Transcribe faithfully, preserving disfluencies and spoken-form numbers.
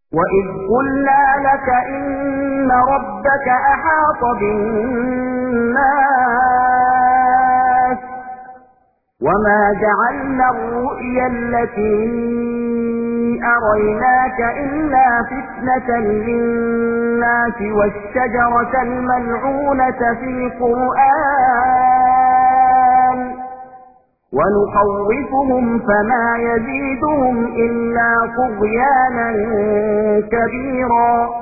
وَإِذْ قُلْنَا لَكَ إِنَّ رَبَّكَ أَحَاطَ بِالنَّاسِ وَمَا جَعَلْنَا الرُّؤْيَا الَّتِي أَرَيْنَاكَ إِلَّا فِتْنَةً لِلنَّاسِ وَالشَّجَرَةَ الْمَلْعُونَةَ فِي الْقُرْآنِ وَنُخَوِّفُهُمْ فَمَا يَزِيدُهُمْ إِلَّا طُغْيَانًا كَبِيرًا.